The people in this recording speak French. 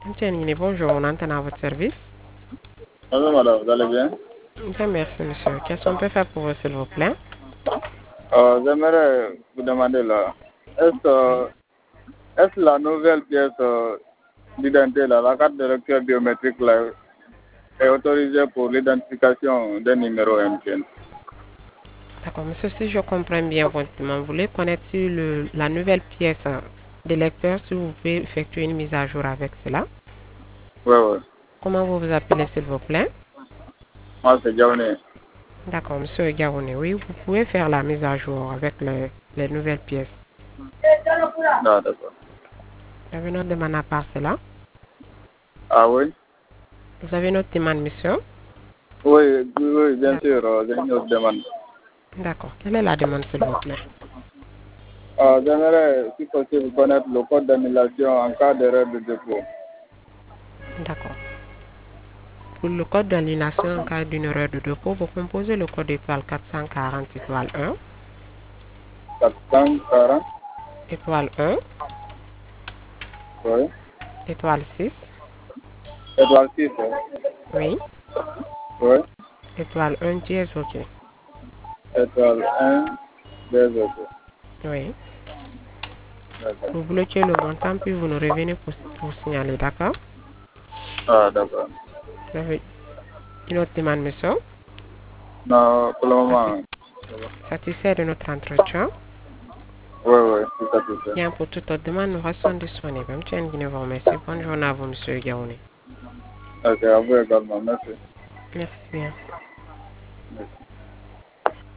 Monsieur Nguyen, bonjour, on entend à votre service. Bonjour madame, vous allez bien? Bien, merci monsieur. Qu'est-ce qu'on peut faire pour vous, s'il vous plaît? J'aimerais vous demander là, Oui. est-ce la nouvelle pièce d'identité, là, la carte de lecteur biométrique là, est autorisée pour l'identification d'un numéro MTN? D'accord, monsieur, si je comprends bien votre demande, vous voulez connaître si la nouvelle pièce de lecteur, si vous pouvez effectuer une mise à jour avec cela. Oui, oui. Comment vous vous appelez, s'il vous plaît? Moi, c'est Diaoné. D'accord, monsieur Garouni, oui, vous pouvez faire la mise à jour avec les nouvelles pièces. Ah, d'accord. Vous avez notre demande à part cela? Ah oui? Vous avez notre demande, monsieur? Oui, oui, oui, bien D'accord. sûr, j'ai une autre demande. D'accord. Quelle est la demande, s'il vous plaît? J'aimerais, si possible, connaître le code d'annulation en cas d'erreur de dépôt. D'accord. Pour le code d'annulation en cas d'une erreur de dépôt, vous composez le code étoile 440 étoile 1, 440, étoile 1, oui. étoile 6, Étoile 6, hein? oui, Oui. étoile 1 dièse OK. Étoile 1, 2 autres. Oui. D'accord. Vous bloquez le montant, puis vous nous revenez pour signaler, d'accord? Ah, d'accord. Vous avez une autre demande, monsieur? Non, pour le Satis- moment, Satisfait de notre entretien? oui, oui, tout à fait. Bien, pour toute autre demande, nous restons disponibles. Monsieur Nguyen vous remercie. Bonne journée à vous, monsieur Gaouni. Ok, à vous également, merci. Merci bien. Merci.